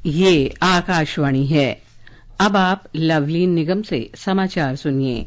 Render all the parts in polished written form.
ये आकाशवाणी है। अब आप लवलीन निगम से समाचार सुनिए।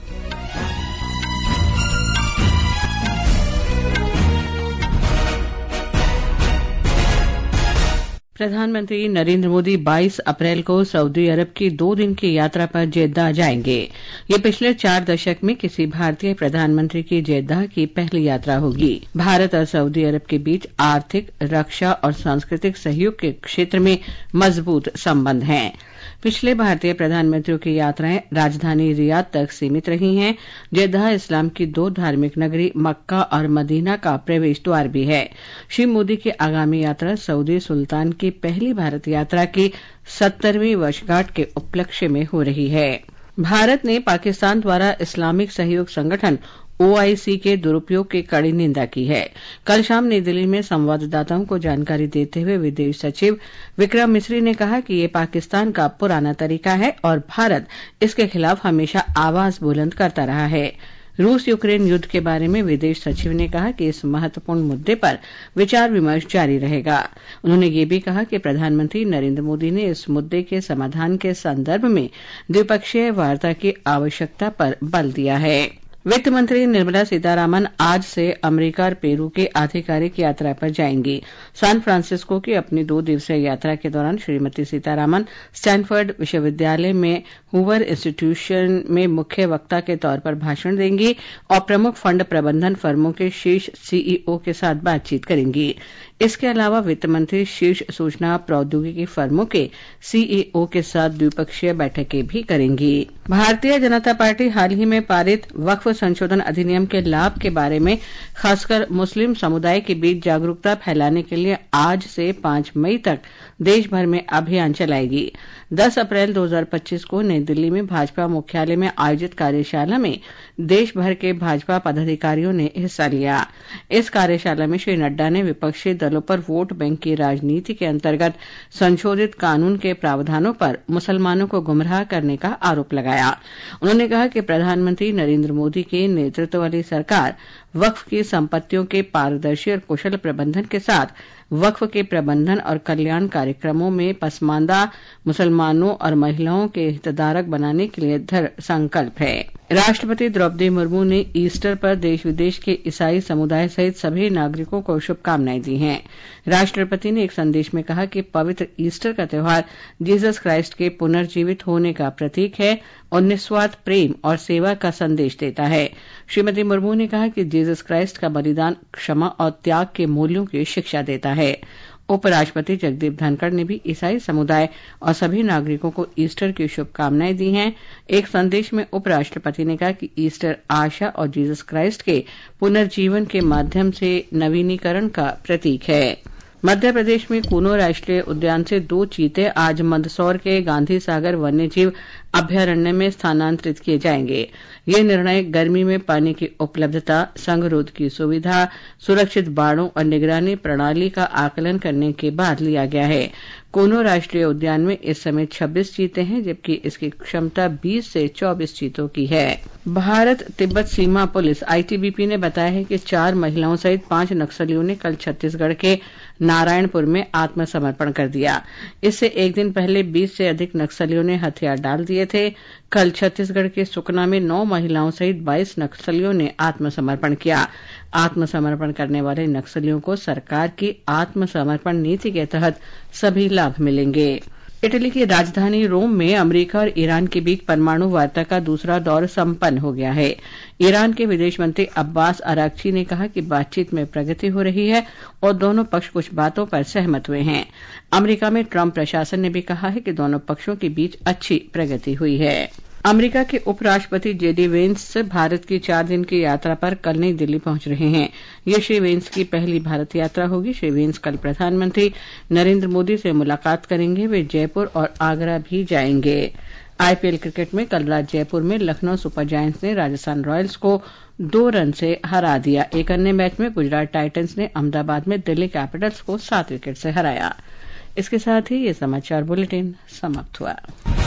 प्रधानमंत्री नरेंद्र मोदी 22 अप्रैल को सऊदी अरब की 2 दिन की यात्रा पर जेद्दा जाएंगे। ये पिछले 4 दशक में किसी भारतीय प्रधानमंत्री की जेद्दा की पहली यात्रा होगी। भारत और सऊदी अरब के बीच आर्थिक, रक्षा और सांस्कृतिक सहयोग के क्षेत्र में मजबूत संबंध हैं। पिछले भारतीय प्रधानमंत्रियों की यात्राएं राजधानी रियाद तक सीमित रही हैं। जेद्दा इस्लाम की 2 धार्मिक नगरी मक्का और मदीना का प्रवेश द्वार भी है। श्री मोदी की आगामी यात्रा सऊदी सुल्तान की पहली भारत यात्रा की 70वीं वर्षगांठ के उपलक्ष्य में हो रही है। भारत ने पाकिस्तान द्वारा इस्लामिक सहयोग संगठन OIC के दुरुपयोग की कड़ी निंदा की है। कल शाम नई दिल्ली में संवाददाताओं को जानकारी देते हुए विदेश सचिव विक्रम मिस्री ने कहा कि ये पाकिस्तान का पुराना तरीका है और भारत इसके खिलाफ हमेशा आवाज बुलंद करता रहा है। रूस यूक्रेन युद्ध के बारे में विदेश सचिव ने कहा कि इस महत्वपूर्ण मुद्दे पर विचार विमर्श जारी रहेगा। उन्होंने ये भी कहा कि प्रधानमंत्री नरेंद्र मोदी ने इस मुद्दे के समाधान के संदर्भ में द्विपक्षीय वार्ता की आवश्यकता पर बल दिया है। वित्त मंत्री निर्मला सीतारामन आज से अमेरिका और पेरू के आधिकारिक यात्रा पर जाएंगी। सैन फ्रांसिस्को की अपनी 2 दिवसीय यात्रा के दौरान श्रीमती सीतारामन स्टैनफोर्ड विश्वविद्यालय में हूवर इंस्टीट्यूशन में मुख्य वक्ता के तौर पर भाषण देंगी और प्रमुख फंड प्रबंधन फर्मों के शीर्ष CEO के साथ बातचीत करेंगी। इसके अलावा वित्त मंत्री शीर्ष सूचना प्रौद्योगिकी फर्मों के CEO के साथ द्विपक्षीय बैठकें भी करेंगी। भारतीय जनता पार्टी हाल ही में पारित वक्फ संशोधन अधिनियम के लाभ के बारे में खासकर मुस्लिम समुदाय के बीच जागरूकता फैलाने के लिए आज से 5 मई तक देश भर में अभियान चलाएगी। 10 अप्रैल 2025 को नई दिल्ली में भाजपा मुख्यालय में आयोजित कार्यशाला में देश भर के भाजपा पदाधिकारियों ने हिस्सा लिया। इस कार्यशाला में श्री नड्डा ने विपक्षी दलों पर वोट बैंक की राजनीति के अंतर्गत संशोधित कानून के प्रावधानों पर मुसलमानों को गुमराह करने का आरोप लगाया। उन्होंने कहा कि प्रधानमंत्री नरेंद्र मोदी के नेतृत्व वाली सरकार वक्फ की संपत्तियों के पारदर्शी और कुशल प्रबंधन के साथ वक्फ के प्रबंधन और कल्याण कार्यक्रमों में पसमानदा मुसलमानों और महिलाओं के हितधारक बनाने के लिए दृढ़ संकल्प है। राष्ट्रपति द्रौपदी मुर्मू ने ईस्टर पर देश विदेश के ईसाई समुदाय सहित सभी नागरिकों को शुभकामनाएं दी हैं। राष्ट्रपति ने एक संदेश में कहा कि पवित्र ईस्टर का त्यौहार जीसस क्राइस्ट के पुनर्जीवित होने का प्रतीक है और निस्वार्थ प्रेम और सेवा का संदेश देता है। श्रीमती मुर्मू ने कहा कि जीसस क्राइस्ट का बलिदान क्षमा और त्याग के मूल्यों की शिक्षा देता है। उपराष्ट्रपति जगदीप धनखड़ ने भी ईसाई समुदाय और सभी नागरिकों को ईस्टर की शुभकामनाएं दी हैं। एक संदेश में उपराष्ट्रपति ने कहा कि ईस्टर आशा और जीसस क्राइस्ट के पुनर्जीवन के माध्यम से नवीनीकरण का प्रतीक है। मध्य प्रदेश में कूनो राष्ट्रीय उद्यान से 2 चीते आज मंदसौर के गांधी सागर वन्यजीव अभयारण्य में स्थानांतरित किए जाएंगे। ये निर्णय गर्मी में पानी की उपलब्धता, संगरोध की सुविधा, सुरक्षित बाड़ों और निगरानी प्रणाली का आकलन करने के बाद लिया गया है। कूनो राष्ट्रीय उद्यान में इस समय 26 चीते हैं, जबकि इसकी क्षमता 20 से 24 चीतों की है। भारत तिब्बत सीमा पुलिस ITBP ने बताया है कि 4 महिलाओं सहित 5 नक्सलियों ने कल छत्तीसगढ़ के नारायणपुर में आत्मसमर्पण कर दिया। इससे एक दिन पहले 20 से अधिक नक्सलियों ने हथियार डाल दिए थे। कल छत्तीसगढ़ के सुकना में 9 महिलाओं सहित 22 नक्सलियों ने आत्मसमर्पण किया। आत्मसमर्पण करने वाले नक्सलियों को सरकार की आत्मसमर्पण नीति के तहत सभी लाभ मिलेंगे। इटली की राजधानी रोम में अमेरिका और ईरान के बीच परमाणु वार्ता का दूसरा दौर संपन्न हो गया है। ईरान के विदेश मंत्री अब्बास अराक्ची ने कहा कि बातचीत में प्रगति हो रही है और दोनों पक्ष कुछ बातों पर सहमत हुए हैं। अमेरिका में ट्रंप प्रशासन ने भी कहा है कि दोनों पक्षों के बीच अच्छी प्रगति हुई है। अमेरिका के उपराष्ट्रपति JD वेंस भारत की 4 दिन की यात्रा पर कल नई दिल्ली पहुंच रहे हैं। ये श्री वेंस की पहली भारत यात्रा होगी। श्री वेंस कल प्रधानमंत्री नरेंद्र मोदी से मुलाकात करेंगे। वे जयपुर और आगरा भी जाएंगे। IPL क्रिकेट में कल रात जयपुर में लखनऊ सुपर जायंट्स ने राजस्थान रॉयल्स को 2 रन से हरा दिया। एक अन्य मैच में गुजरात टाइटंस ने अहमदाबाद में दिल्ली कैपिटल्स को 7 विकेट से हराया। इसके साथ ही ये समाचार बुलेटिन समाप्त हुआ।